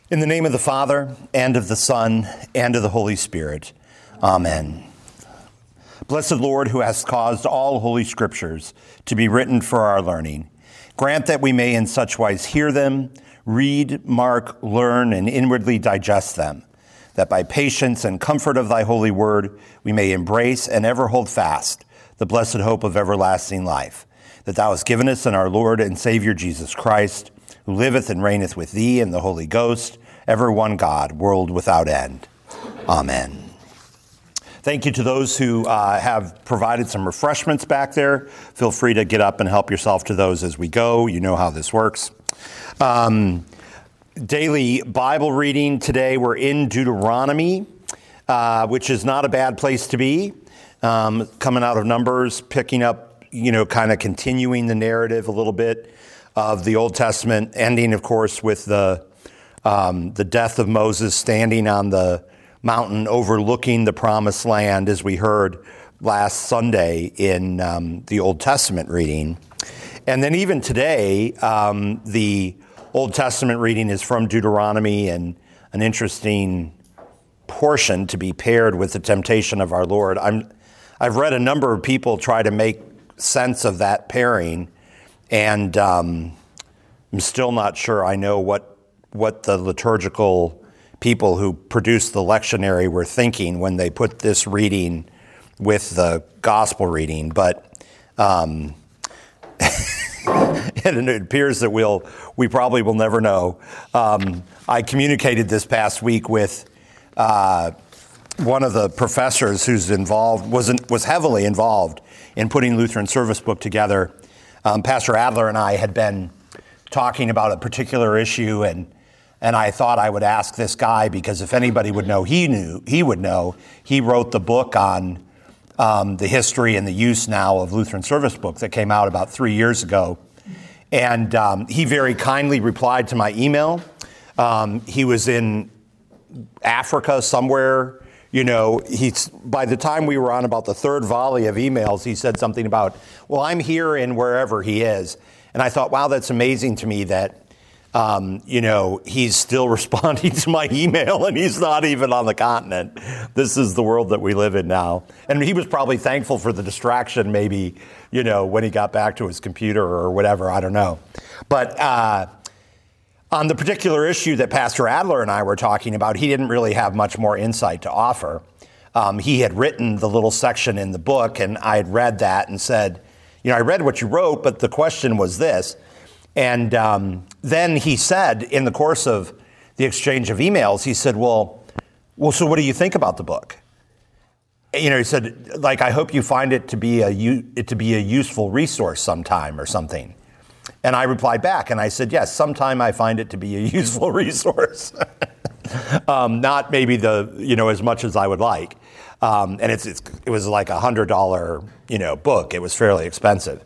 In the name of the Father, and of the Son, and of the Holy Spirit. Amen. Blessed Lord, who hast caused all holy scriptures to be written for our learning, grant that we may in such wise hear them, read, mark, learn, and inwardly digest them, that by patience and comfort of thy holy word we may embrace and ever hold fast the blessed hope of everlasting life, that thou hast given us in our Lord and Savior Jesus Christ, who liveth and reigneth with thee and the Holy Ghost, ever one God, world without end. Amen. Thank you to those who have provided some refreshments back there. Feel free to get up and help yourself to those as we go. You know how this works. Daily Bible reading today. We're in Deuteronomy, which is not a bad place to be. Coming out of Numbers, picking up, kind of continuing the narrative a little bit of the Old Testament, ending, of course, with the death of Moses standing on the mountain overlooking the promised land, as we heard last Sunday in the Old Testament reading. And then even today, the Old Testament reading is from Deuteronomy, and an interesting portion to be paired with the temptation of our Lord. I've read a number of people try to make sense of that pairing, and I'm still not sure I know what the liturgical people who produced the lectionary were thinking when they put this reading with the gospel reading, but and it appears that we probably will never know. I communicated this past week with one of the professors who's was heavily involved in putting Lutheran Service Book together. Pastor Adler and I had been talking about a particular issue, and I thought I would ask this guy, because if anybody would know, he would know. He wrote the book on the history and the use now of Lutheran Service Book that came out about 3 years ago. And he very kindly replied to my email. He was in Africa somewhere. By the time we were on about the third volley of emails, he said something about, well, I'm here and wherever he is. And I thought, wow, that's amazing to me that, he's still responding to my email and he's not even on the continent. This is the world that we live in now. And he was probably thankful for the distraction, maybe, when he got back to his computer or whatever, I don't know. But on the particular issue that Pastor Adler and I were talking about, he didn't really have much more insight to offer. He had written the little section in the book, and I had read that and said, I read what you wrote, but the question was this. And then he said, in the course of the exchange of emails, he said, well, so what do you think about the book? He said, I hope you find it to be a useful resource sometime or something. And I replied back, and I said, yes, sometime I find it to be a useful resource. Not maybe as much as I would like. And it was like $100, book. It was fairly expensive.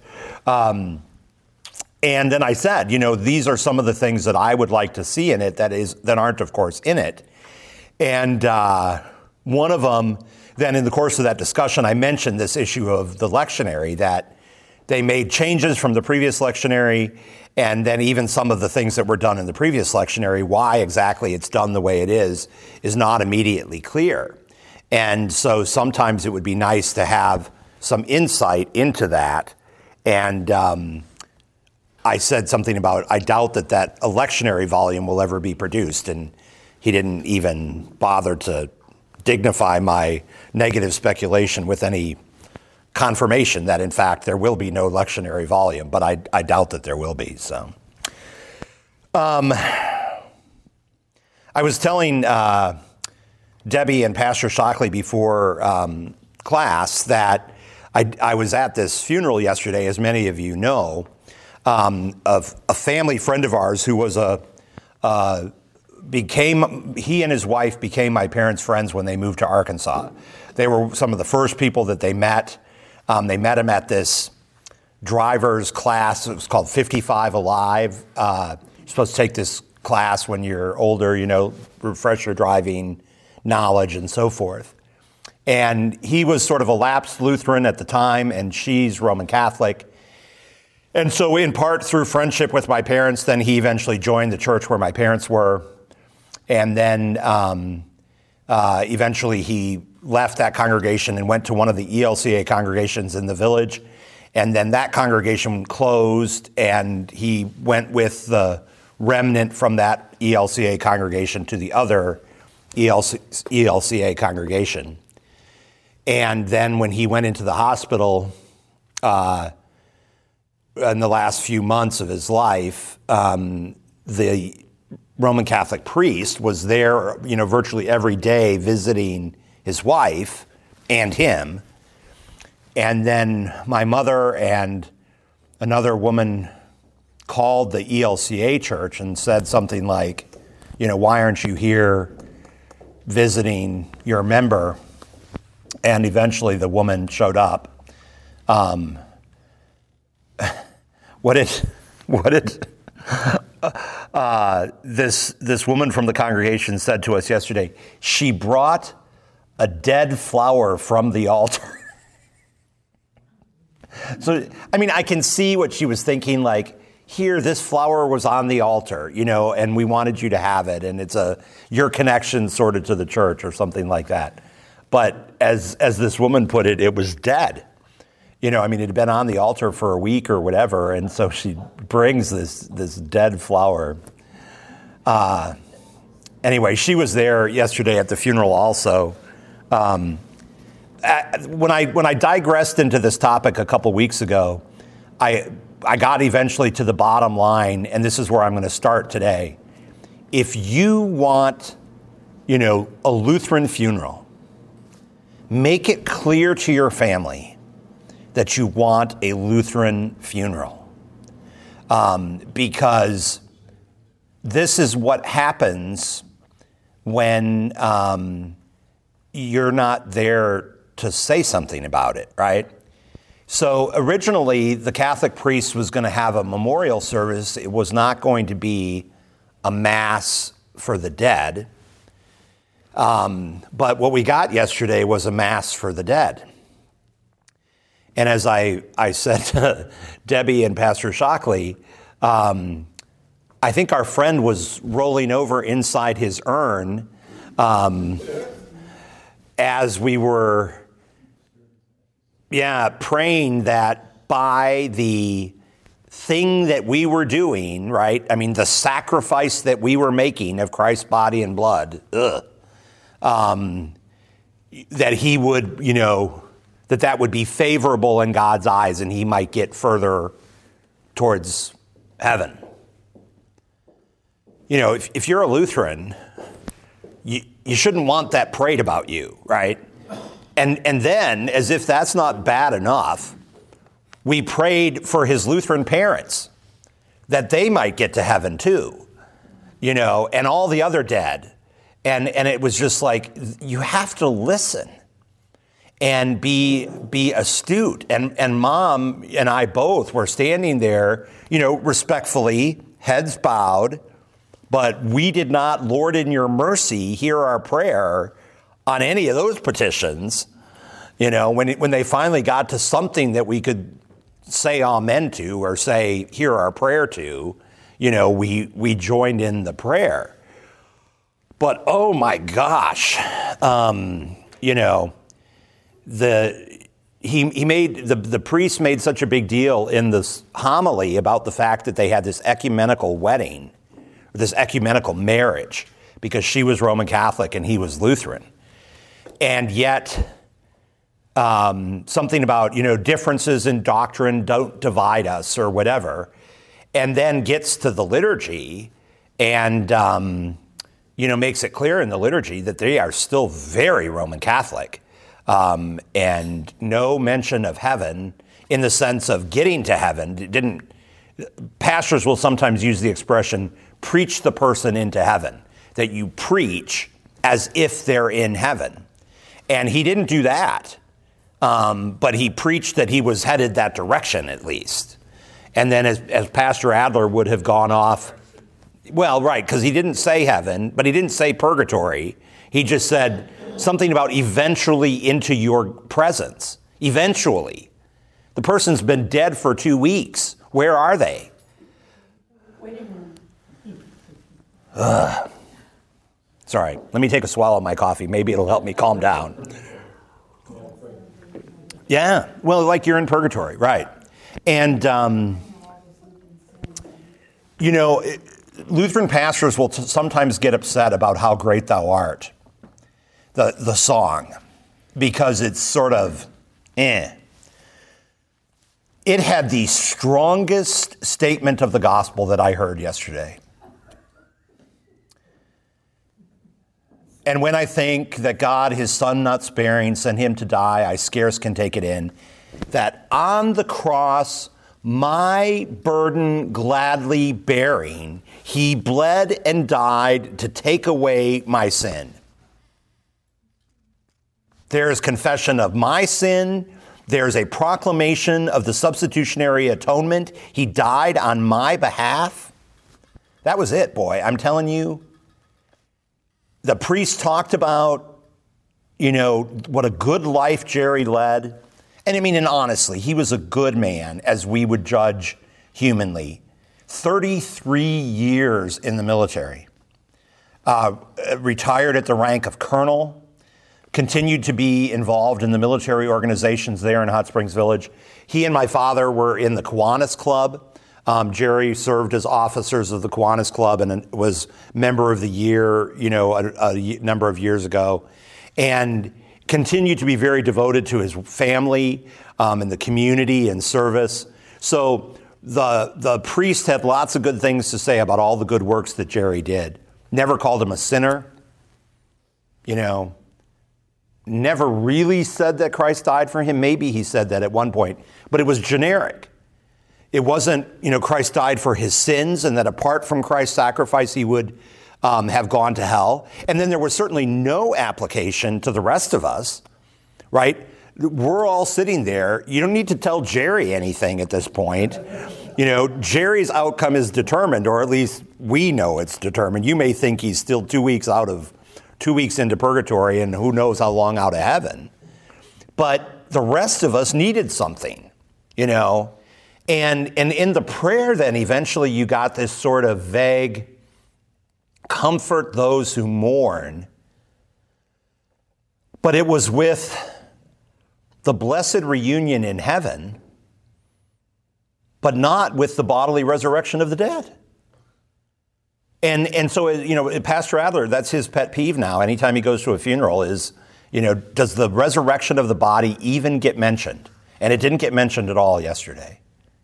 And then I said, these are some of the things that I would like to see in it that aren't, of course, in it. And one of them, then in the course of that discussion, I mentioned this issue of the lectionary, that they made changes from the previous lectionary, and then even some of the things that were done in the previous lectionary, why exactly it's done the way it is not immediately clear. And so sometimes it would be nice to have some insight into that. And I said something about, I doubt that a lectionary volume will ever be produced. And he didn't even bother to dignify my negative speculation with any confirmation that, in fact, there will be no lectionary volume, but I doubt that there will be. So, I was telling Debbie and Pastor Shockley before class that I was at this funeral yesterday, as many of you know, of a family friend of ours who was he and his wife became my parents' friends when they moved to Arkansas. They were some of the first people that they met. They met him at this driver's class. It was called 55 Alive. You're supposed to take this class when you're older, refresh your driving knowledge and so forth. And he was sort of a lapsed Lutheran at the time, and she's Roman Catholic. And so in part through friendship with my parents, then he eventually joined the church where my parents were. And then eventually he left that congregation and went to one of the ELCA congregations in the village. And then that congregation closed, and he went with the remnant from that ELCA congregation to the other ELCA congregation. And then when he went into the hospital in the last few months of his life, the Roman Catholic priest was there, virtually every day visiting his wife and him. And then my mother and another woman called the ELCA church and said something like, why aren't you here visiting your member? And eventually the woman showed up. What did this woman from the congregation said to us yesterday? She brought a dead flower from the altar. So, I can see what she was thinking, like, here, this flower was on the altar, and we wanted you to have it, and it's your connection sort of to the church or something like that. But as this woman put it, it was dead. It had been on the altar for a week or whatever, and so she brings this dead flower. Anyway, she was there yesterday at the funeral also. When I digressed into this topic a couple weeks ago, I got eventually to the bottom line, and this is where I'm going to start today. If you want, a Lutheran funeral, make it clear to your family that you want a Lutheran funeral, because this is what happens when you're not there to say something about it, right? So originally, the Catholic priest was going to have a memorial service. It was not going to be a mass for the dead. But what we got yesterday was a mass for the dead. And as I said to Debbie and Pastor Shockley, I think our friend was rolling over inside his urn as we were praying that by the thing that we were doing, right? The sacrifice that we were making of Christ's body and blood, that he would, that would be favorable in God's eyes and he might get further towards heaven. If you're a Lutheran, you shouldn't want that prayed about you, right? And then, as if that's not bad enough, we prayed for his Lutheran parents that they might get to heaven too, and all the other dead. And it was just like, you have to listen and be astute. And Mom and I both were standing there, respectfully, heads bowed, but we did not, Lord, in your mercy, hear our prayer on any of those petitions. When they finally got to something that we could say amen to or say, hear our prayer to, we joined in the prayer. But oh my gosh, the priest made such a big deal in this homily about the fact that they had this ecumenical wedding, this ecumenical marriage, because she was Roman Catholic and he was Lutheran. And yet, something about, differences in doctrine don't divide us or whatever, and then gets to the liturgy and, makes it clear in the liturgy that they are still very Roman Catholic, and no mention of heaven in the sense of getting to heaven. Pastors will sometimes use the expression, preach the person into heaven, that you preach as if they're in heaven. And he didn't do that, but he preached that he was headed that direction at least. And then as Pastor Adler would have gone off, well, right, because he didn't say heaven, but he didn't say purgatory. He just said something about eventually into your presence. Eventually. The person's been dead for 2 weeks. Where are they? Sorry, let me take a swallow of my coffee. Maybe it'll help me calm down. Yeah, well, like you're in purgatory, right. And, Lutheran pastors will sometimes get upset about how great thou art, the song, because it's sort of, It had the strongest statement of the gospel that I heard yesterday. And when I think that God, his son not sparing, sent him to die, I scarce can take it in, that on the cross, my burden gladly bearing, he bled and died to take away my sin. There is confession of my sin. There's a proclamation of the substitutionary atonement. He died on my behalf. That was it, boy. I'm telling you. The priest talked about, what a good life Jerry led. And honestly, he was a good man as we would judge humanly. 33 years in the military. Retired at the rank of colonel. Continued to be involved in the military organizations there in Hot Springs Village. He and my father were in the Kiwanis Club. Jerry served as officers of the Kiwanis Club and was member of the year, a number of years ago, and continued to be very devoted to his family and the community and service. So the priest had lots of good things to say about all the good works that Jerry did. Never called him a sinner, never really said that Christ died for him. Maybe he said that at one point, but it was generic. It wasn't, Christ died for his sins and that apart from Christ's sacrifice, he would have gone to hell. And then there was certainly no application to the rest of us, right? We're all sitting there. You don't need to tell Jerry anything at this point. Jerry's outcome is determined, or at least we know it's determined. You may think he's still 2 weeks into purgatory and who knows how long out of heaven. But the rest of us needed something, And in the prayer, then, eventually you got this sort of vague, comfort those who mourn. But it was with the blessed reunion in heaven, but not with the bodily resurrection of the dead. And so, Pastor Adler, that's his pet peeve now. Anytime he goes to a funeral is, does the resurrection of the body even get mentioned? And it didn't get mentioned at all yesterday.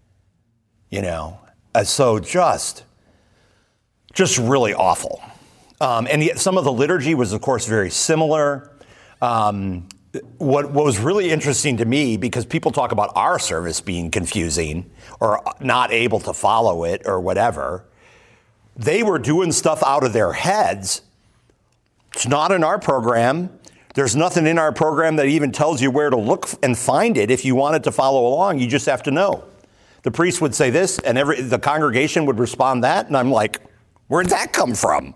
So just really awful. And yet some of the liturgy was, of course, very similar. What was really interesting to me, because people talk about our service being confusing or not able to follow it or whatever, they were doing stuff out of their heads. It's not in our program. There's nothing in our program that even tells you where to look and find it. If you wanted to follow along, you just have to know. The priest would say this, and the congregation would respond that, and I'm like, where'd that come from?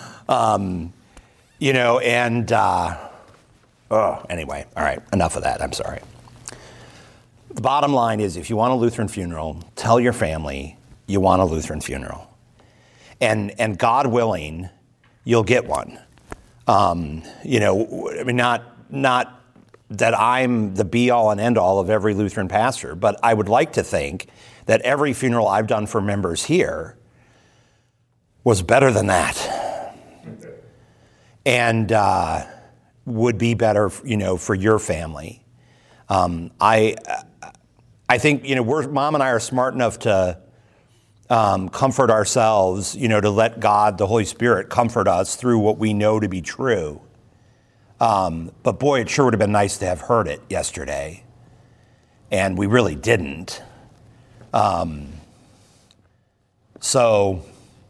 Anyway, all right, enough of that, I'm sorry. The bottom line is, if you want a Lutheran funeral, tell your family you want a Lutheran funeral. And God willing, you'll get one. Not that I'm the be-all and end-all of every Lutheran pastor, but I would like to think that every funeral I've done for members here was better than that. And would be better, for your family. I think, Mom and I are smart enough to comfort ourselves, to let God, the Holy Spirit, comfort us through what we know to be true. But boy, it sure would have been nice to have heard it yesterday. And we really didn't. So,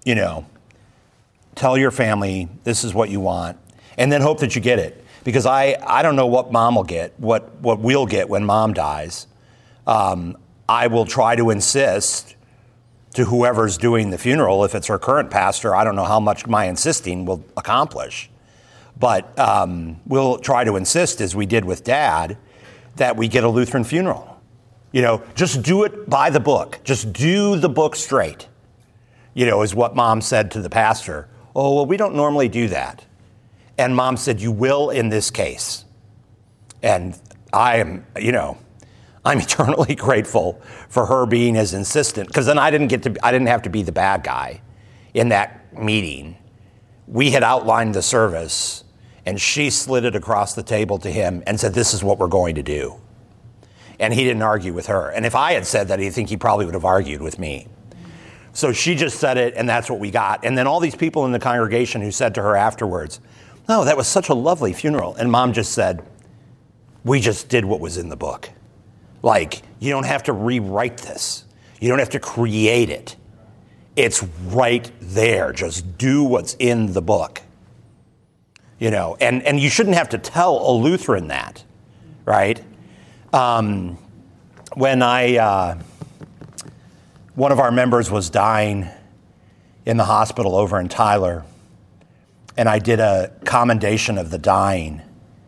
tell your family this is what you want. And then hope that you get it. Because I don't know what Mom will get, what we'll get when Mom dies. I will try to insist to whoever's doing the funeral, if it's her current pastor, I don't know how much my insisting will accomplish. But we'll try to insist, as we did with Dad, that we get a Lutheran funeral. Just do it by the book. Just do the book straight, is what Mom said to the pastor. Oh, well, we don't normally do that. And Mom said, you will in this case. And I am, I'm eternally grateful for her being as insistent, because then I didn't have to be the bad guy in that meeting. We had outlined the service, and she slid it across the table to him and said, this is what we're going to do. And he didn't argue with her. And if I had said that, I think he probably would have argued with me. So she just said it, and that's what we got. And then all these people in the congregation who said to her afterwards, oh, that was such a lovely funeral. And Mom just said, we just did what was in the book. Like, you don't have to rewrite this. You don't have to create it. It's right there. Just do what's in the book. And you shouldn't have to tell a Lutheran that, right? When one of our members was dying in the hospital over in Tyler, and I did a commendation of the dying.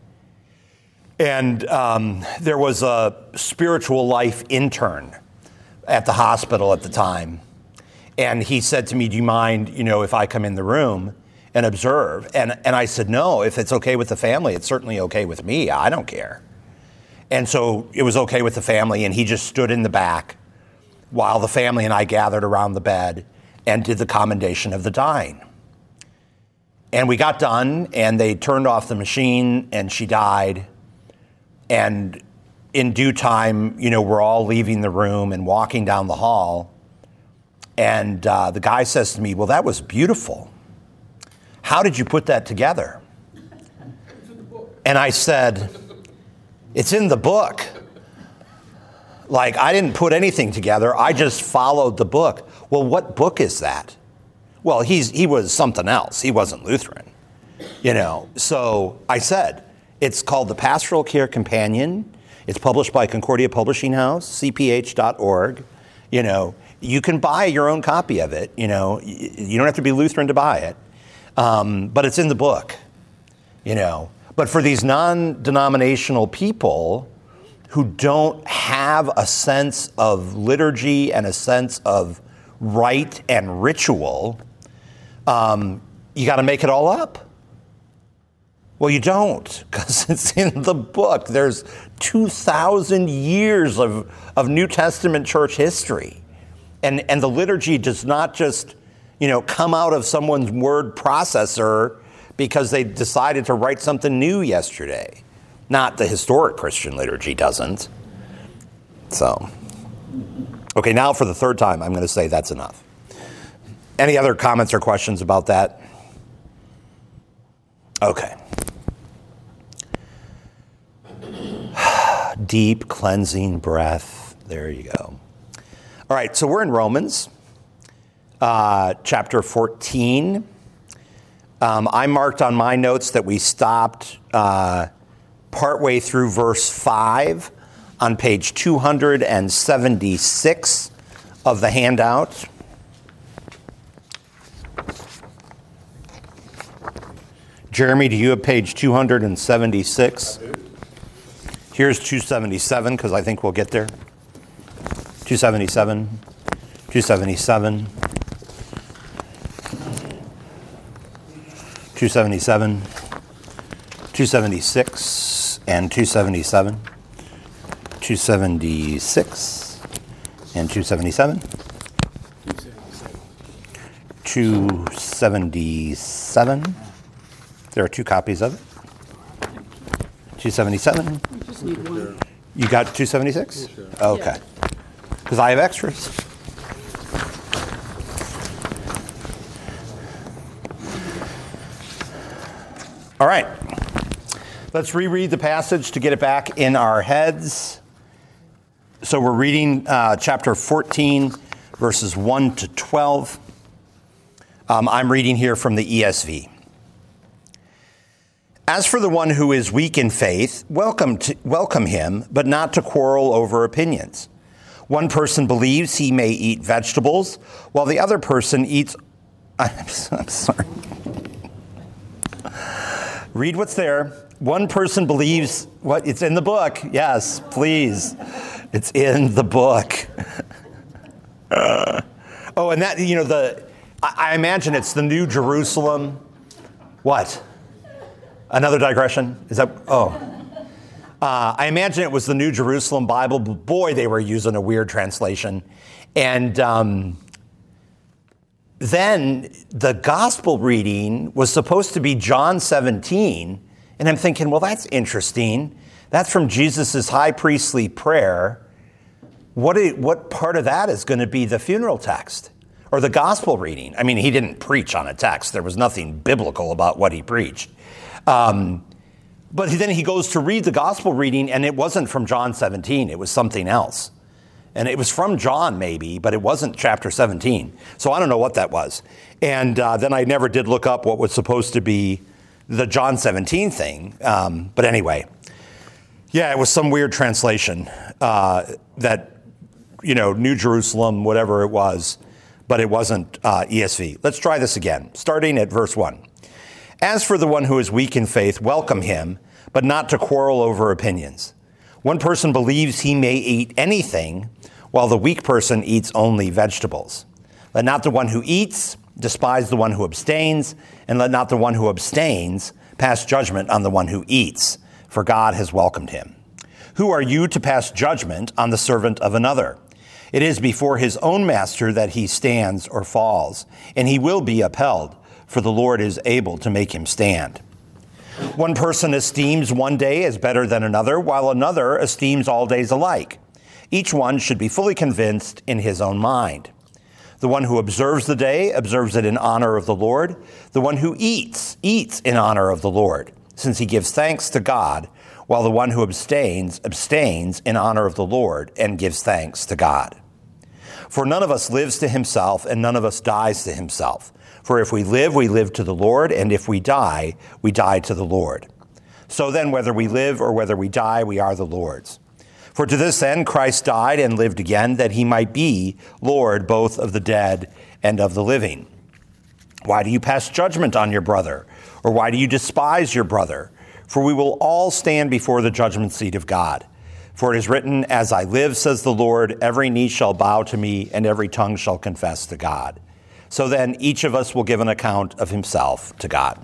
And there was a spiritual life intern at the hospital at the time. And he said to me, do you mind, if I come in the room and observe? And I said, no, if it's okay with the family, it's certainly okay with me. I don't care. And so it was okay with the family, and he just stood in the back while the family and I gathered around the bed and did the commendation of the dying. And we got done, and they turned off the machine, and she died. And in due time, we're all leaving the room and walking down the hall. And the guy says to me, well, that was beautiful. How did you put that together? And I said, it's in the book. Like, I didn't put anything together. I just followed the book. Well, what book is that? Well, he was something else. He wasn't Lutheran, So I said, it's called The Pastoral Care Companion. It's published by Concordia Publishing House, cph.org. You can buy your own copy of it. You don't have to be Lutheran to buy it. But it's in the book, But for these non-denominational people who don't have a sense of liturgy and a sense of rite and ritual, you got to make it all up. Well, you don't, because it's in the book. There's 2,000 years of New Testament church history. And the liturgy does not just, come out of someone's word processor because they decided to write something new yesterday. Not the historic Christian liturgy doesn't. So, okay, now for the third time, I'm going to say that's enough. Any other comments or questions about that? Okay. Deep cleansing breath. There you go. All right, so we're in Romans, chapter 14. I marked on my notes that we stopped partway through verse 5 on page 276 of the handout. Jeremy, do you have page 276? Here's 277, because I think we'll get there. 277, 277, 277, 276, and 277, 276, and 277, 277. There are two copies of it. 277. Just need one. You got 276? Yeah, sure. Okay. Because I have extras. All right. Let's reread the passage to get it back in our heads. So we're reading chapter 14, verses 1 to 12. I'm reading here from the ESV. As for the one who is weak in faith, welcome him, but not to quarrel over opinions. One person believes he may eat vegetables, while the other person eats... I'm sorry. Read what's there. One person believes... What? It's in the book. Yes, please. It's in the book. And that, I imagine it's the New Jerusalem. What? Another digression? Is that, I imagine it was the New Jerusalem Bible, but boy, they were using a weird translation. And then the gospel reading was supposed to be John 17. And I'm thinking, well, that's interesting. That's from Jesus' high priestly prayer. What part of that is going to be the funeral text or the gospel reading? I mean, he didn't preach on a text. There was nothing biblical about what he preached. But then he goes to read the gospel reading, and it wasn't from John 17. It was something else. And it was from John, maybe, but it wasn't chapter 17. So I don't know what that was. And then I never did look up what was supposed to be the John 17 thing. But anyway, yeah, it was some weird translation that, New Jerusalem, whatever it was, but it wasn't ESV. Let's try this again, starting at verse 1. As for the one who is weak in faith, welcome him, but not to quarrel over opinions. One person believes he may eat anything, while the weak person eats only vegetables. Let not the one who eats despise the one who abstains, and let not the one who abstains pass judgment on the one who eats, for God has welcomed him. Who are you to pass judgment on the servant of another? It is before his own master that he stands or falls, and he will be upheld, for the Lord is able to make him stand. One person esteems one day as better than another, while another esteems all days alike. Each one should be fully convinced in his own mind. The one who observes the day observes it in honor of the Lord. The one who eats in honor of the Lord, since he gives thanks to God, while the one who abstains in honor of the Lord and gives thanks to God. For none of us lives to himself, and none of us dies to himself. For if we live to the Lord, and if we die to the Lord. So then, whether we live or whether we die, we are the Lord's. For to this end Christ died and lived again, that he might be Lord both of the dead and of the living. Why do you pass judgment on your brother? Or why do you despise your brother? For we will all stand before the judgment seat of God. For it is written, as I live, says the Lord, every knee shall bow to me, and every tongue shall confess to God. So then each of us will give an account of himself to God.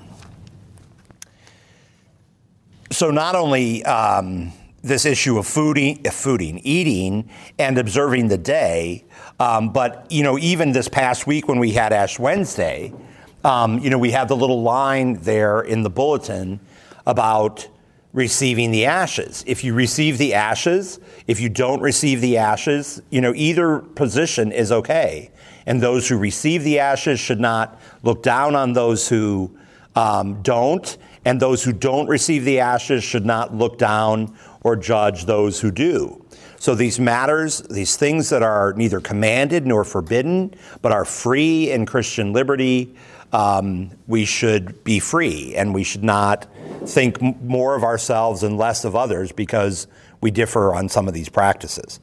So not only this issue of eating, and observing the day, but even this past week when we had Ash Wednesday, we had the little line there in the bulletin about receiving the ashes. If you receive the ashes, if you don't receive the ashes, either position is okay. And those who receive the ashes should not look down on those who don't. And those who don't receive the ashes should not look down or judge those who do. So these matters, these things that are neither commanded nor forbidden, but are free in Christian liberty, we should be free. And we should not think more of ourselves and less of others because we differ on some of these practices.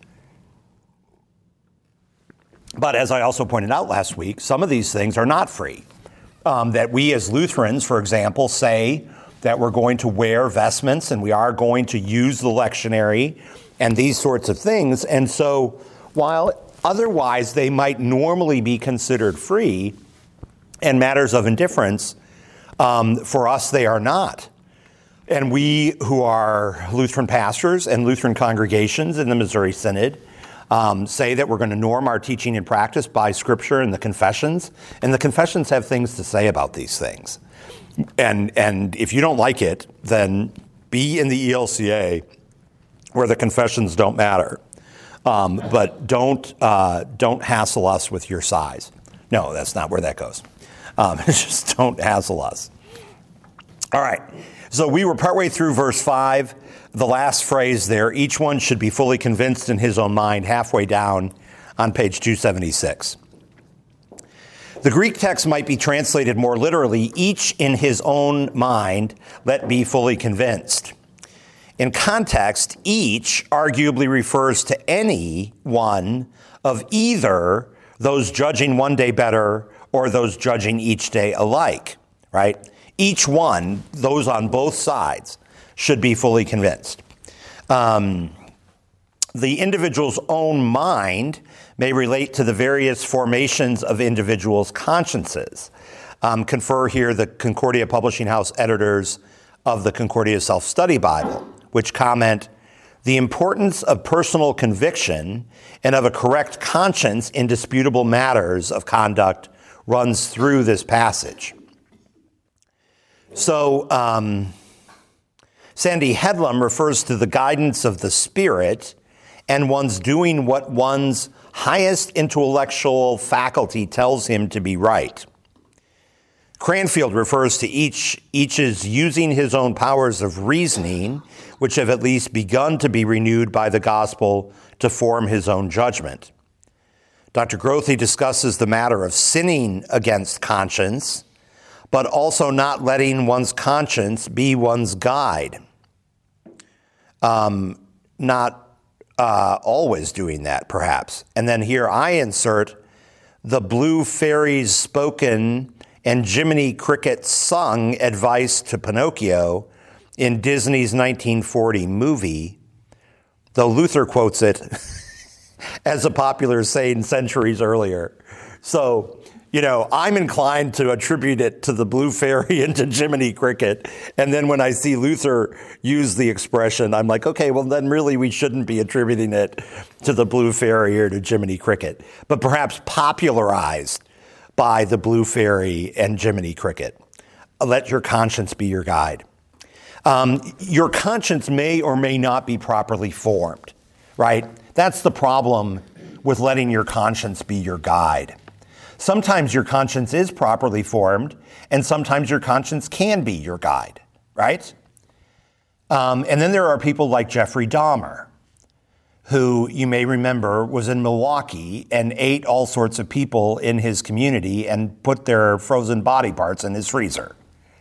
But as I also pointed out last week, some of these things are not free. That we as Lutherans, for example, say that we're going to wear vestments and we are going to use the lectionary and these sorts of things. And so while otherwise they might normally be considered free and matters of indifference, for us they are not. And we who are Lutheran pastors and Lutheran congregations in the Missouri Synod say that we're going to norm our teaching and practice by Scripture and the confessions. And the confessions have things to say about these things. And if you don't like it, then be in the ELCA where the confessions don't matter. But don't hassle us with your size. No, that's not where that goes. Just don't hassle us. All right. So we were partway through verse 5. The last phrase there, each one should be fully convinced in his own mind, halfway down on page 276. The Greek text might be translated more literally, each in his own mind, let be fully convinced. In context, each arguably refers to any one of either those judging one day better or those judging each day alike, right? Each one, those on both sides, should be fully convinced. The individual's own mind may relate to the various formations of individuals' consciences. Confer here the Concordia Publishing House editors of the Concordia Self-Study Bible, which comment, "The importance of personal conviction and of a correct conscience in disputable matters of conduct runs through this passage." So Sandy Headlam refers to the guidance of the Spirit and one's doing what one's highest intellectual faculty tells him to be right. Cranfield refers to each's using his own powers of reasoning, which have at least begun to be renewed by the gospel to form his own judgment. Dr. Grothe discusses the matter of sinning against conscience, but also not letting one's conscience be one's guide. Not always doing that, perhaps. And then here I insert the Blue Fairies spoken and Jiminy Cricket sung advice to Pinocchio in Disney's 1940 movie, though Luther quotes it as a popular saying centuries earlier. So, I'm inclined to attribute it to the Blue Fairy and to Jiminy Cricket. And then when I see Luther use the expression, I'm like, okay, well, then really we shouldn't be attributing it to the Blue Fairy or to Jiminy Cricket, but perhaps popularized by the Blue Fairy and Jiminy Cricket. Let your conscience be your guide. Your conscience may or may not be properly formed, right? That's the problem with letting your conscience be your guide. Sometimes your conscience is properly formed, and sometimes your conscience can be your guide, right? And then there are people like Jeffrey Dahmer, who you may remember was in Milwaukee and ate all sorts of people in his community and put their frozen body parts in his freezer.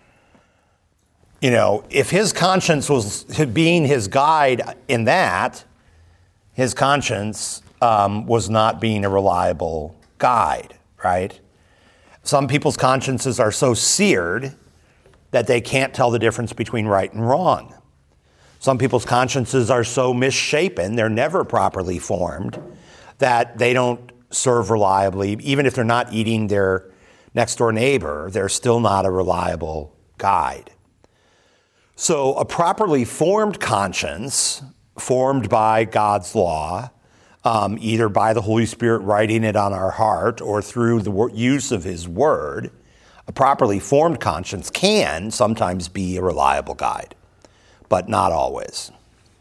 If his conscience was being his guide in that, his conscience was not being a reliable guide, right? Some people's consciences are so seared that they can't tell the difference between right and wrong. Some people's consciences are so misshapen, they're never properly formed, that they don't serve reliably. Even if they're not eating their next door neighbor, they're still not a reliable guide. So a properly formed conscience, formed by God's law, either by the Holy Spirit writing it on our heart or through the use of his word, a properly formed conscience can sometimes be a reliable guide, but not always.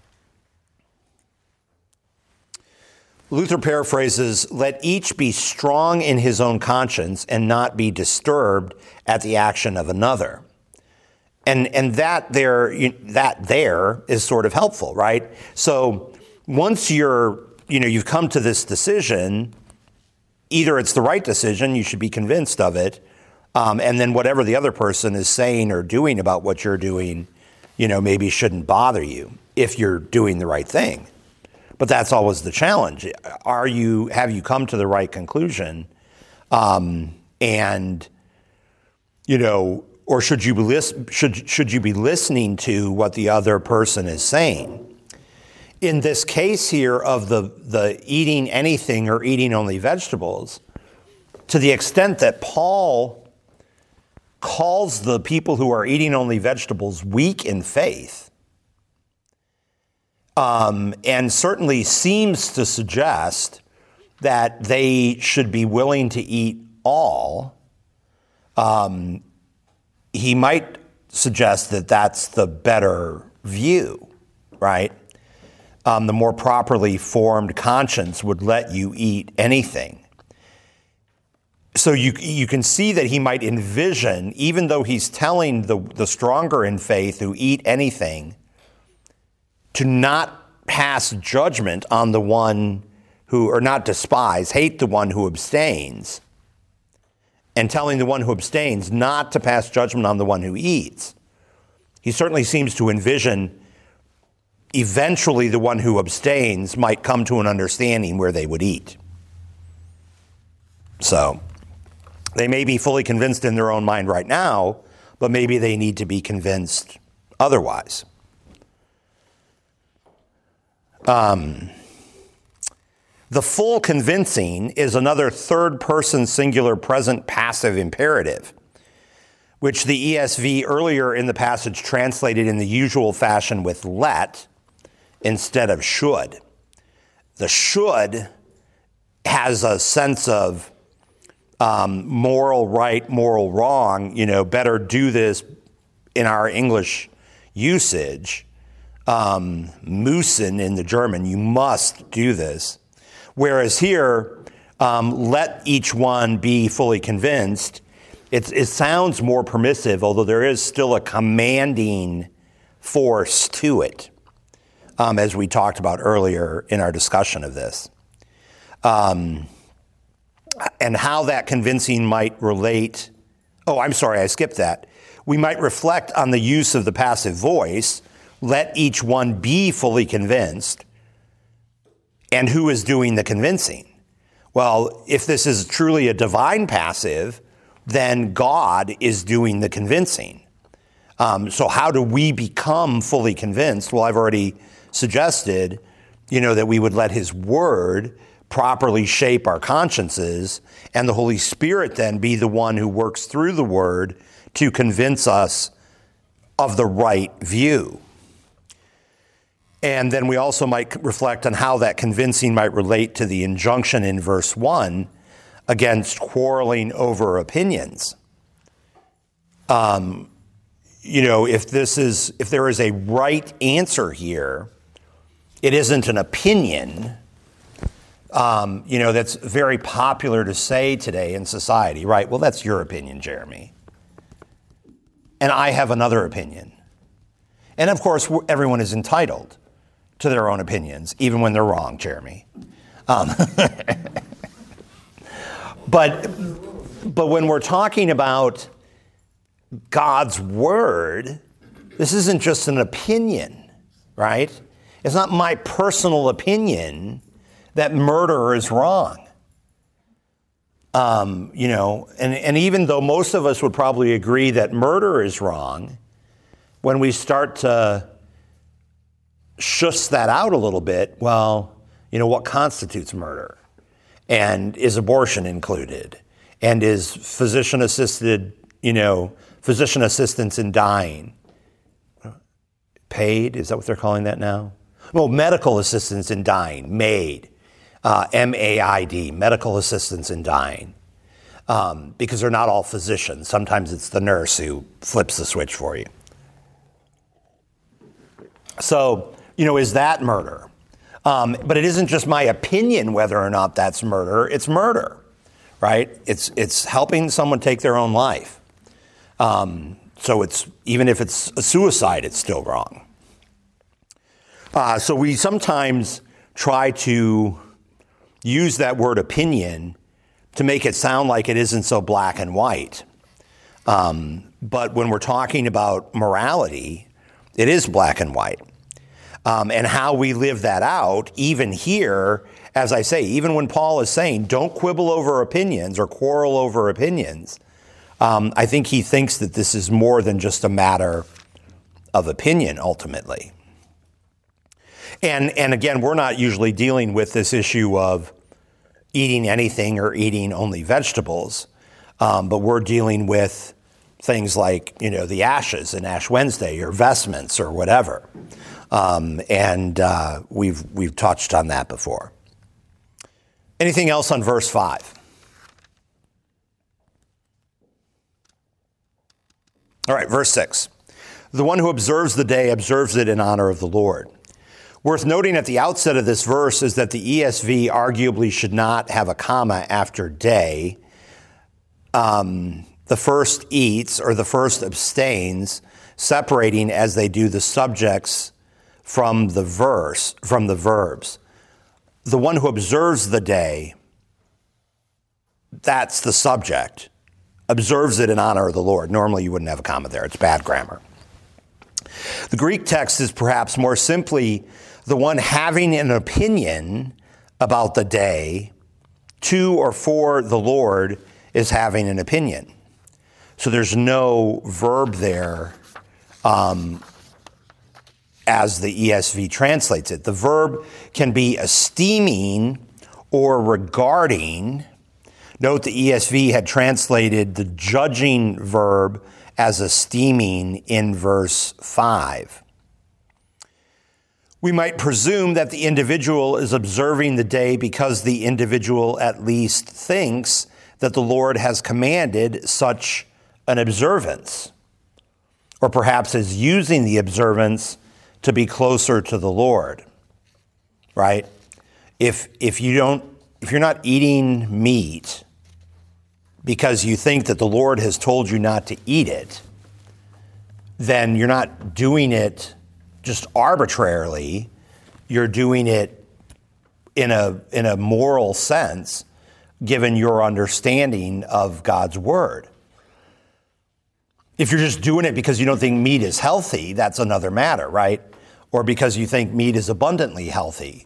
Luther paraphrases, "Let each be strong in his own conscience and not be disturbed at the action of another." And that there is sort of helpful, right? So once you've come to this decision, either it's the right decision, you should be convinced of it, and then whatever the other person is saying or doing about what you're doing, maybe shouldn't bother you if you're doing the right thing. But that's always the challenge. Have you come to the right conclusion? Or should you be listening to what the other person is saying? In this case here of the eating anything or eating only vegetables, to the extent that Paul calls the people who are eating only vegetables weak in faith, and certainly seems to suggest that they should be willing to eat all, he might suggest that that's the better view, right? The more properly formed conscience would let you eat anything. So you can see that he might envision, even though he's telling the stronger in faith who eat anything, to not pass judgment on the one who, or not despise, hate the one who abstains, and telling the one who abstains not to pass judgment on the one who eats. He certainly seems to envision eventually the one who abstains might come to an understanding where they would eat. So they may be fully convinced in their own mind right now, but maybe they need to be convinced otherwise. The full convincing is another third-person singular present passive imperative, which the ESV earlier in the passage translated in the usual fashion with let instead of should. The should has a sense of moral right, moral wrong, better do this in our English usage. Müssen in the German, you must do this. Whereas here, let each one be fully convinced. It sounds more permissive, although there is still a commanding force to it, as we talked about earlier in our discussion of this. And how that convincing might relate. Oh, I'm sorry, I skipped that. We might reflect on the use of the passive voice, let each one be fully convinced, and who is doing the convincing. Well, if this is truly a divine passive, then God is doing the convincing. So how do we become fully convinced? Well, I've already suggested, that we would let his word properly shape our consciences, and the Holy Spirit then be the one who works through the word to convince us of the right view. And then we also might reflect on how that convincing might relate to the injunction in verse 1 against quarreling over opinions. If there is a right answer here, it isn't an opinion, that's very popular to say today in society, right? Well, that's your opinion, Jeremy. And I have another opinion. And of course, everyone is entitled to their own opinions, even when they're wrong, Jeremy. But when we're talking about God's word, this isn't just an opinion, right? It's not my personal opinion that murder is wrong. And even though most of us would probably agree that murder is wrong, when we start to shush that out a little bit, well, what constitutes murder? And is abortion included? And is physician assistance in dying paid? Is that what they're calling that now? Well, medical assistance in dying, MAID, MAID, medical assistance in dying, because they're not all physicians. Sometimes it's the nurse who flips the switch for you. So, is that murder? But it isn't just my opinion whether or not that's murder. It's murder, right? It's helping someone take their own life. So even if it's a suicide, it's still wrong. So we sometimes try to use that word opinion to make it sound like it isn't so black and white. But when we're talking about morality, it is black and white. And how we live that out, even here, as I say, even when Paul is saying, don't quibble over opinions or quarrel over opinions, I think he thinks that this is more than just a matter of opinion, ultimately. And again, we're not usually dealing with this issue of eating anything or eating only vegetables, but we're dealing with things like, the ashes in Ash Wednesday or vestments or whatever. We've touched on that before. Anything else on verse 5? All right, verse 6. The one who observes the day observes it in honor of the Lord. Worth noting at the outset of this verse is that the ESV arguably should not have a comma after day. The first eats or the first abstains, separating as they do the subjects from the verbs. The one who observes the day, that's the subject. Observes it in honor of the Lord. Normally you wouldn't have a comma there. It's bad grammar. The Greek text is perhaps more simply the one having an opinion about the day to or for the Lord is having an opinion. So there's no verb there as the ESV translates it. The verb can be esteeming or regarding. Note the ESV had translated the judging verb as esteeming in verse 5. We might presume that the individual is observing the day because the individual at least thinks that the Lord has commanded such an observance, or perhaps is using the observance to be closer to the Lord, right? If you're not eating meat because you think that the Lord has told you not to eat it, then you're not doing it just arbitrarily. You're doing it in a moral sense, given your understanding of God's word. If you're just doing it because you don't think meat is healthy, that's another matter, right? Or because you think meat is abundantly healthy.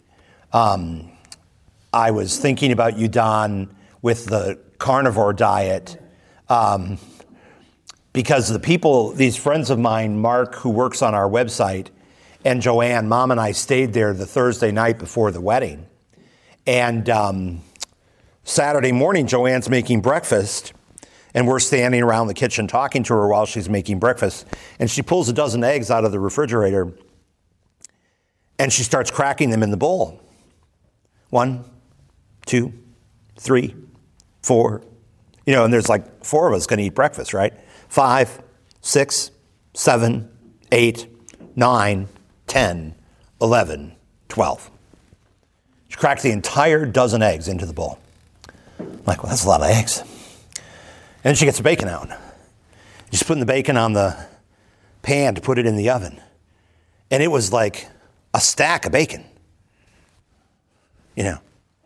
I was thinking about you, Don, with the carnivore diet, because these friends of mine, Mark, who works on our website, and Joanne, Mom and I stayed there the Thursday night before the wedding. And Saturday morning, Joanne's making breakfast, and we're standing around the kitchen talking to her while she's making breakfast. And she pulls a dozen eggs out of the refrigerator, and she starts cracking them in the bowl. 1, 2, 3, 4. And there's like 4 of us going to eat breakfast, right? 5, 6, 7, 8, 9, 10, 11, 12. She cracked the entire dozen eggs into the bowl. I'm like, well, that's a lot of eggs. And then she gets the bacon out. She's putting the bacon on the pan to put it in the oven. And it was like a stack of bacon. Yeah.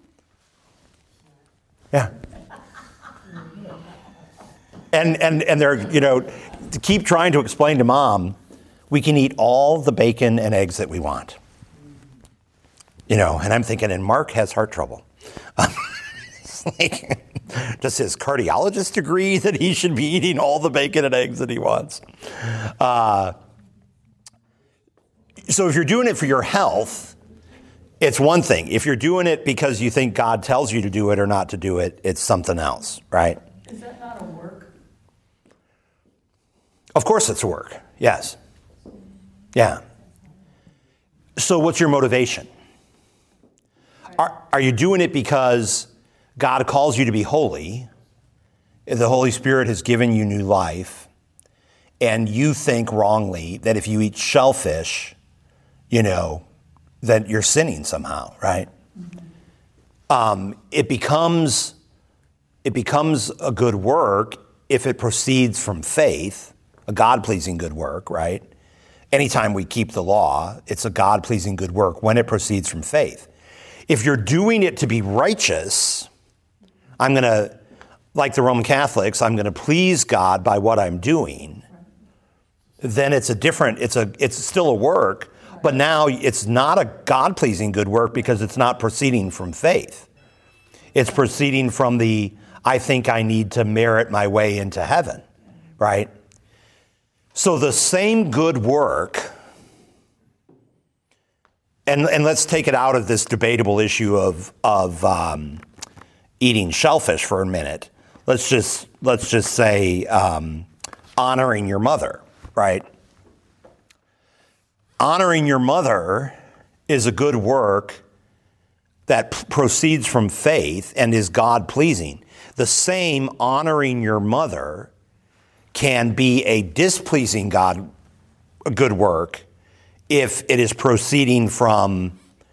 And they're, to keep trying to explain to Mom, we can eat all the bacon and eggs that we want. And I'm thinking, and Mark has heart trouble. Does his cardiologist agree that he should be eating all the bacon and eggs that he wants? So if you're doing it for your health, it's one thing. If you're doing it because you think God tells you to do it or not to do it, it's something else, right? Is that not a work? Of course it's a work, yes. Yeah. So what's your motivation? Are you doing it because God calls you to be holy, the Holy Spirit has given you new life, and you think wrongly that if you eat shellfish, that you're sinning somehow, right? Mm-hmm. It becomes a good work if it proceeds from faith, a God-pleasing good work, right? Anytime we keep the law, it's a God-pleasing good work when it proceeds from faith. If you're doing it to be righteous, I'm going to, like the Roman Catholics, I'm going to please God by what I'm doing, then it's still a work, but now it's not a God-pleasing good work because it's not proceeding from faith. It's proceeding from I think I need to merit my way into heaven, right? So the same good work, and let's take it out of this debatable issue of eating shellfish for a minute. Let's just say honoring your mother, right? Honoring your mother is a good work that proceeds from faith and is God-pleasing. The same honoring your mother can be a displeasing God, a good work, if it is proceeding from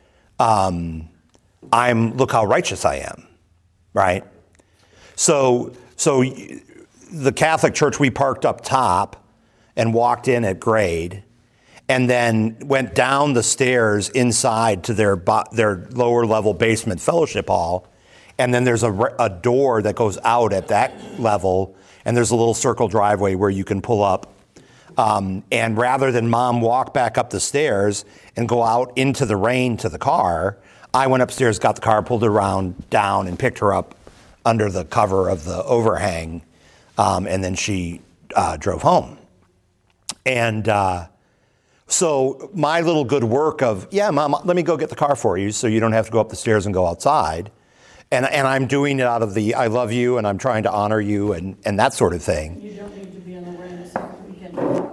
look how righteous I am, right? So the Catholic Church, we parked up top and walked in at grade, and then went down the stairs inside to their lower level basement fellowship hall, and then there's a door that goes out at that level, and there's a little circle driveway where you can pull up. And rather than Mom walk back up the stairs and go out into the rain to the car, I went upstairs, got the car, pulled it around down, and picked her up under the cover of the overhang, and then she drove home. And so my little good work of, yeah, Mom, let me go get the car for you so you don't have to go up the stairs and go outside. And I'm doing it out of the I love you and I'm trying to honor you and that sort of thing. You don't need to be in the rain to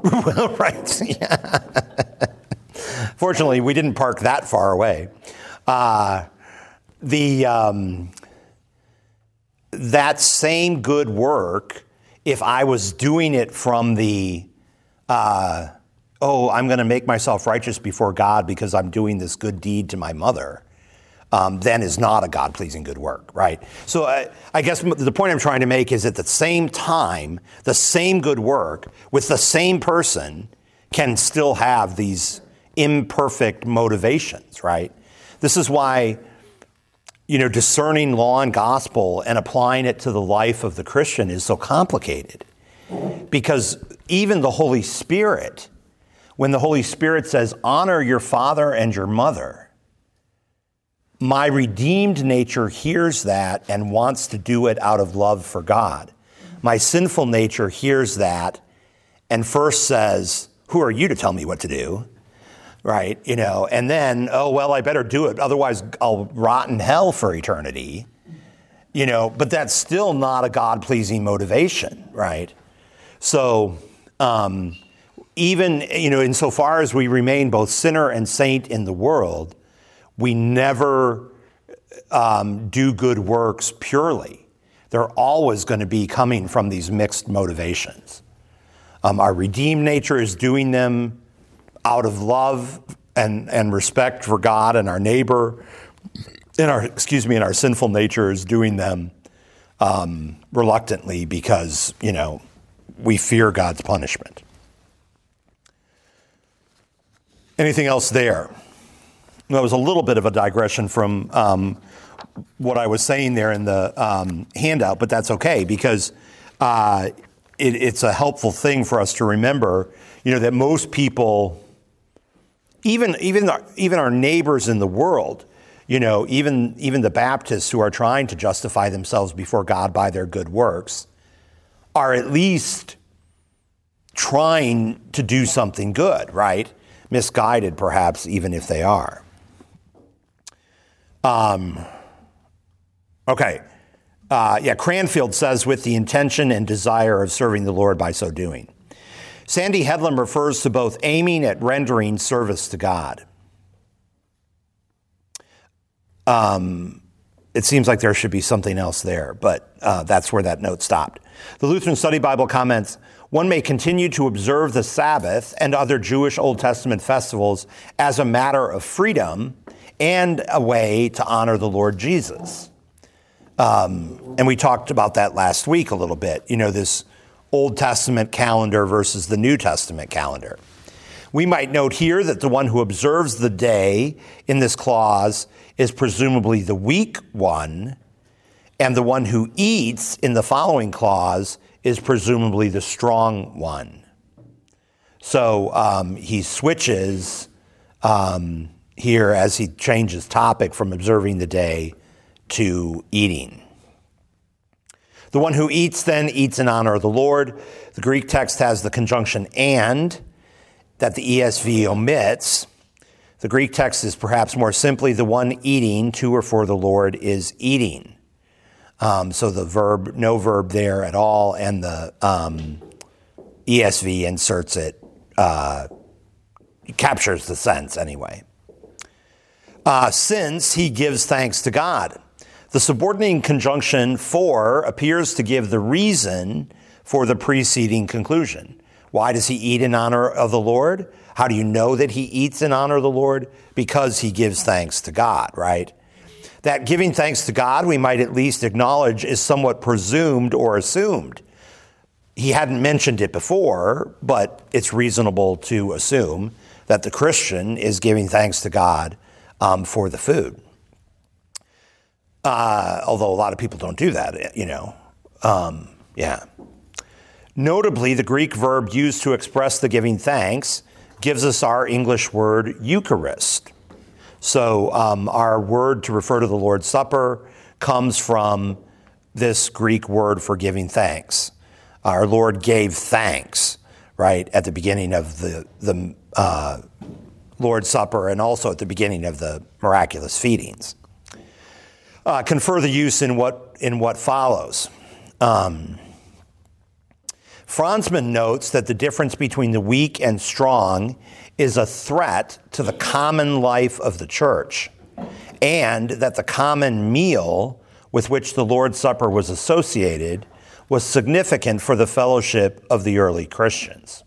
Well, right. Yeah. Fortunately, we didn't park that far away. That same good work, if I was doing it from the, I'm going to make myself righteous before God because I'm doing this good deed to my mother, then is not a God-pleasing good work, right? So I guess the point I'm trying to make is at the same time, the same good work with the same person can still have these imperfect motivations, right? This is why, discerning law and gospel and applying it to the life of the Christian is so complicated. Because even the Holy Spirit, when the Holy Spirit says, honor your father and your mother, my redeemed nature hears that and wants to do it out of love for God. My sinful nature hears that and first says, who are you to tell me what to do? Right? And then, I better do it. Otherwise, I'll rot in hell for eternity. But that's still not a God-pleasing motivation, right? So even, insofar as we remain both sinner and saint in the world, we never do good works purely. They're always going to be coming from these mixed motivations. Our redeemed nature is doing them out of love and respect for God and our neighbor, and our sinful nature is doing them reluctantly because, we fear God's punishment. Anything else there? That was a little bit of a digression from what I was saying there in the handout, but that's okay because it's a helpful thing for us to remember, that most people, even our neighbors in the world, even the Baptists who are trying to justify themselves before God by their good works, are at least trying to do something good, right? Misguided, perhaps, even if they are. Cranfield says, with the intention and desire of serving the Lord by so doing. Sandy Headlam refers to both aiming at rendering service to God. It seems like there should be something else there, but that's where that note stopped. The Lutheran Study Bible comments, one may continue to observe the Sabbath and other Jewish Old Testament festivals as a matter of freedom and a way to honor the Lord Jesus. And we talked about that last week a little bit, this Old Testament calendar versus the New Testament calendar. We might note here that the one who observes the day in this clause is presumably the weak one, and the one who eats in the following clause is presumably the strong one. So he switches here as he changes topic from observing the day to eating. The one who eats then eats in honor of the Lord. The Greek text has the conjunction and that the ESV omits. The Greek text is perhaps more simply the one eating to or for the Lord is eating. So the verb, no verb there at all, and the ESV inserts it, captures the sense anyway. Since he gives thanks to God. The subordinating conjunction for appears to give the reason for the preceding conclusion. Why does he eat in honor of the Lord? How do you know that he eats in honor of the Lord? Because he gives thanks to God, right? That giving thanks to God, we might at least acknowledge, is somewhat presumed or assumed. He hadn't mentioned it before, but it's reasonable to assume that the Christian is giving thanks to God for the food. Although a lot of people don't do that, Notably, the Greek verb used to express the giving thanks gives us our English word Eucharist. So our word to refer to the Lord's Supper comes from this Greek word for giving thanks. Our Lord gave thanks, right, at the beginning of the Lord's Supper and also at the beginning of the miraculous feedings. Confer the use in what follows. Franzmann notes that the difference between the weak and strong is a threat to the common life of the church, and that the common meal with which the Lord's Supper was associated was significant for the fellowship of the early Christians.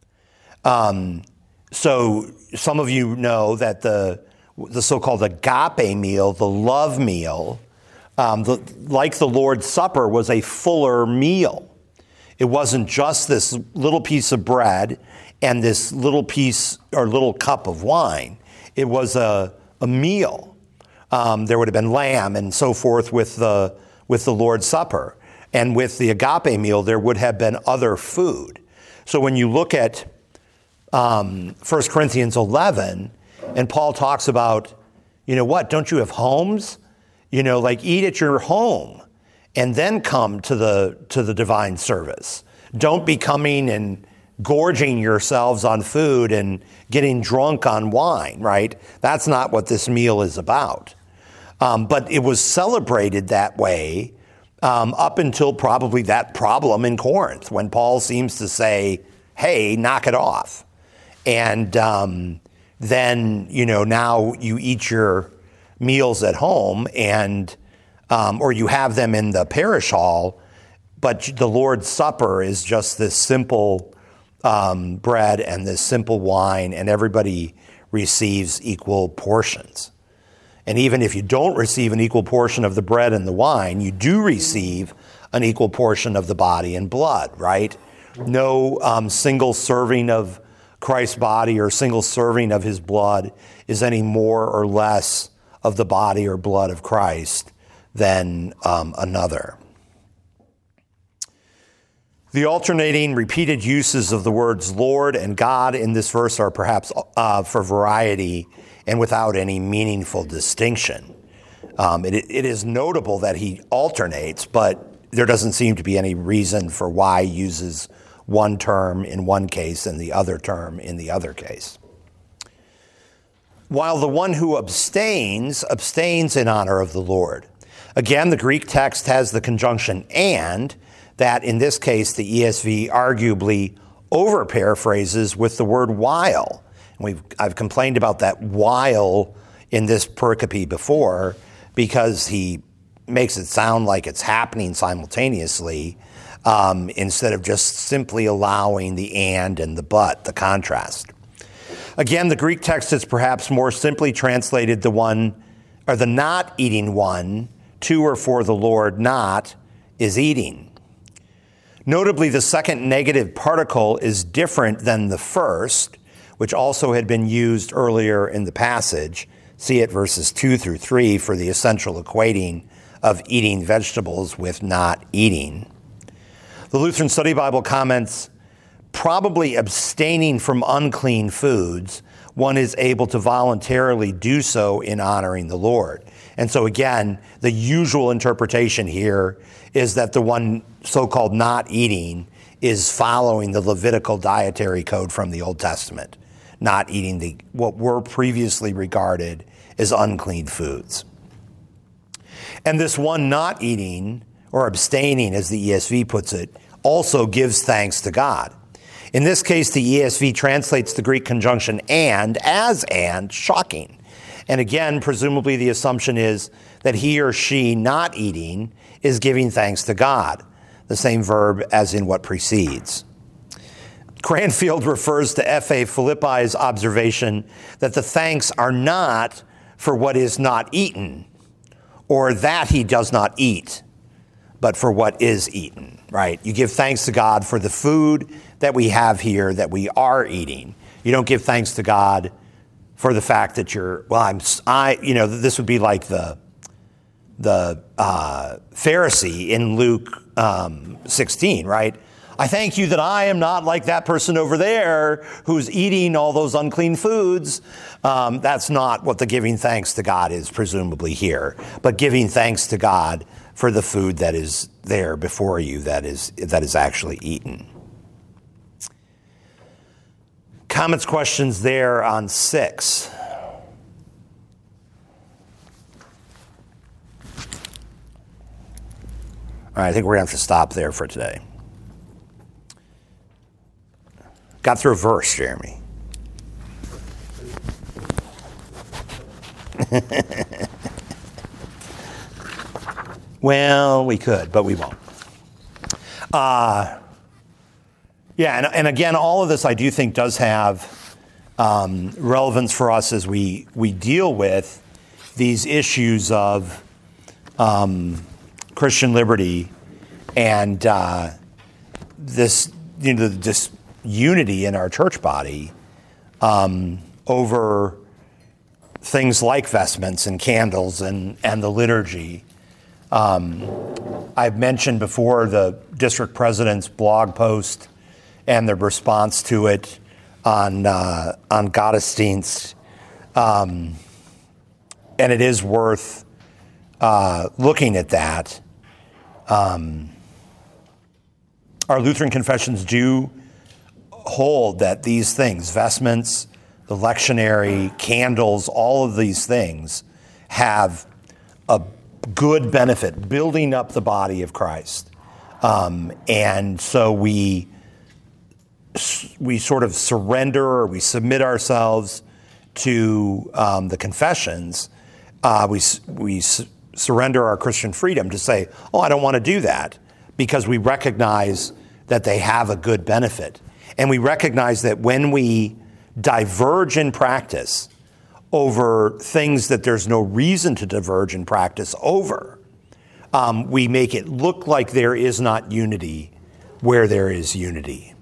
So some of you know that the so-called agape meal, the love meal, like the Lord's Supper, was a fuller meal. It wasn't just this little piece of bread and this little piece or little cup of wine. It was a meal. There would have been lamb and so forth with the Lord's Supper. And with the agape meal, there would have been other food. So when you look at 1 Corinthians 11, and Paul talks about, don't you have homes? Like eat at your home and then come to the divine service. Don't be coming and gorging yourselves on food and getting drunk on wine, right? That's not what this meal is about. But it was celebrated that way up until probably that problem in Corinth, when Paul seems to say, hey, knock it off. And then, now you eat your meals at home and or you have them in the parish hall, but the Lord's Supper is just this simple bread and this simple wine, and everybody receives equal portions. And even if you don't receive an equal portion of the bread and the wine, you do receive an equal portion of the body and blood, right? No single serving of Christ's body or single serving of his blood is any more or less of the body or blood of Christ than another. The alternating, repeated uses of the words Lord and God in this verse are perhaps for variety and without any meaningful distinction. It is notable that he alternates, but there doesn't seem to be any reason for why he uses one term in one case and the other term in the other case. While the one who abstains in honor of the Lord. Again, the Greek text has the conjunction and, that in this case the ESV arguably over-paraphrases with the word while. And I've complained about that while in this pericope before because he makes it sound like it's happening simultaneously instead of just simply allowing the and the but, the contrast. Again, the Greek text is perhaps more simply translated the one, or the not eating one, to or for the Lord not, is eating. Notably, the second negative particle is different than the first, which also had been used earlier in the passage. See it verses 2 through 3 for the essential equating of eating vegetables with not eating. The Lutheran Study Bible comments, probably abstaining from unclean foods, one is able to voluntarily do so in honoring the Lord. And so again, the usual interpretation here is that the one so-called not eating is following the Levitical dietary code from the Old Testament, not eating what were previously regarded as unclean foods. And this one not eating, or abstaining as the ESV puts it, also gives thanks to God. In this case, the ESV translates the Greek conjunction and as and, shocking. And again, presumably the assumption is that he or she not eating is giving thanks to God, the same verb as in what precedes. Cranfield refers to F.A. Philippi's observation that the thanks are not for what is not eaten, or that he does not eat, but for what is eaten, right? You give thanks to God for the food that we have here that we are eating. You don't give thanks to God for the fact that this would be like the Pharisee in Luke 16, right? I thank you that I am not like that person over there who's eating all those unclean foods. That's not what the giving thanks to God is, presumably here, but giving thanks to God for the food that is there before you that is actually eaten. Comments, questions there on 6. All right, I think we're going to have to stop there for today. Got through a verse, Jeremy. Well, we could, but we won't. And again, all of this I do think does have relevance for us as we deal with these issues of Christian liberty and this unity in our church body over things like vestments and candles and the liturgy. I've mentioned before the district president's blog post and the response to it on Gottesdienst. And it is worth looking at that. Our Lutheran confessions do hold that these things, vestments, the lectionary, candles, all of these things have a good benefit, building up the body of Christ. And so we sort of surrender or we submit ourselves to the confessions. We surrender our Christian freedom to say, oh, I don't want to do that, because we recognize that they have a good benefit. And we recognize that when we diverge in practice over things that there's no reason to diverge in practice over, we make it look like there is not unity where there is unity,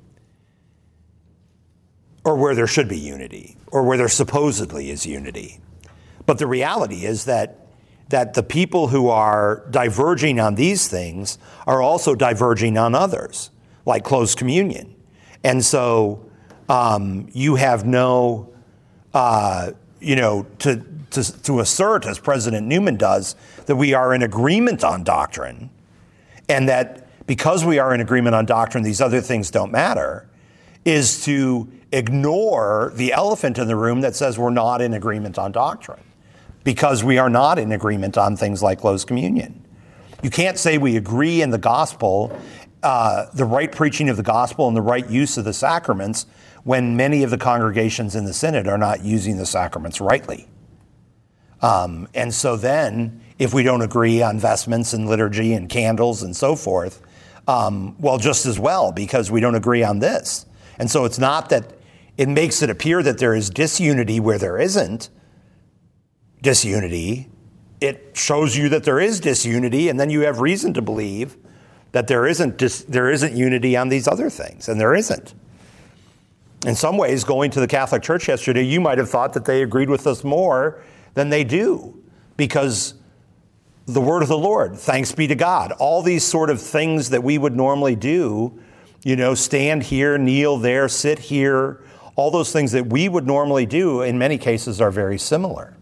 or where there should be unity, or where there supposedly is unity. But the reality is that the people who are diverging on these things are also diverging on others, like closed communion. And so you have no, to assert, as President Newman does, that we are in agreement on doctrine, and that because we are in agreement on doctrine, these other things don't matter, is to ignore the elephant in the room that says we're not in agreement on doctrine, because we are not in agreement on things like closed communion. You can't say we agree in the gospel, the right preaching of the gospel and the right use of the sacraments, when many of the congregations in the synod are not using the sacraments rightly. And so then, if we don't agree on vestments and liturgy and candles and so forth, well, just as well, because we don't agree on this. And so it's not that it makes it appear that there is disunity where there isn't disunity. It shows you that there is disunity, and then you have reason to believe that there isn't unity on these other things, and there isn't. In some ways, going to the Catholic Church yesterday, you might have thought that they agreed with us more than they do, because the word of the Lord, thanks be to God, all these sort of things that we would normally do, stand here, kneel there, sit here, all those things that we would normally do in many cases are very similar.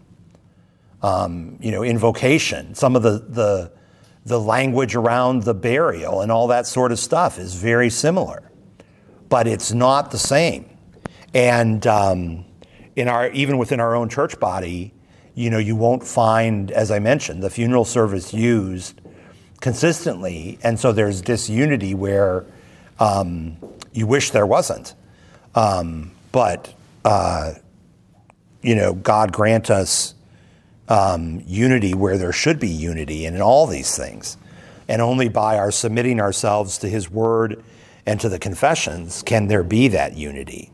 Invocation, some of the language around the burial and all that sort of stuff is very similar, but it's not the same. And even within our own church body, you won't find, as I mentioned, the funeral service used consistently, and so there's disunity where you wish there wasn't. But God grant us unity where there should be unity, and in all these things. And only by our submitting ourselves to His Word and to the confessions can there be that unity.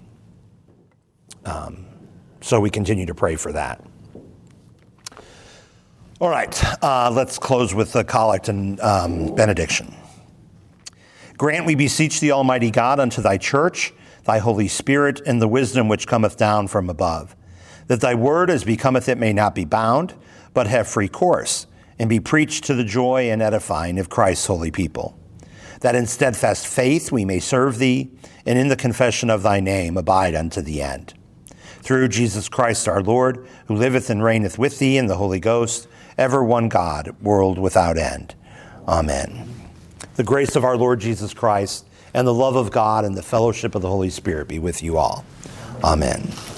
So we continue to pray for that. All right, let's close with the collect and benediction. Grant, we beseech thee, Almighty God, unto thy church, thy Holy Spirit, and the wisdom which cometh down from above, that thy word as becometh it may not be bound, but have free course, and be preached to the joy and edifying of Christ's holy people. That in steadfast faith we may serve thee, and in the confession of thy name abide unto the end. Through Jesus Christ our Lord, who liveth and reigneth with thee in the Holy Ghost, ever one God, world without end. Amen. The grace of our Lord Jesus Christ, and the love of God, and the fellowship of the Holy Spirit be with you all. Amen.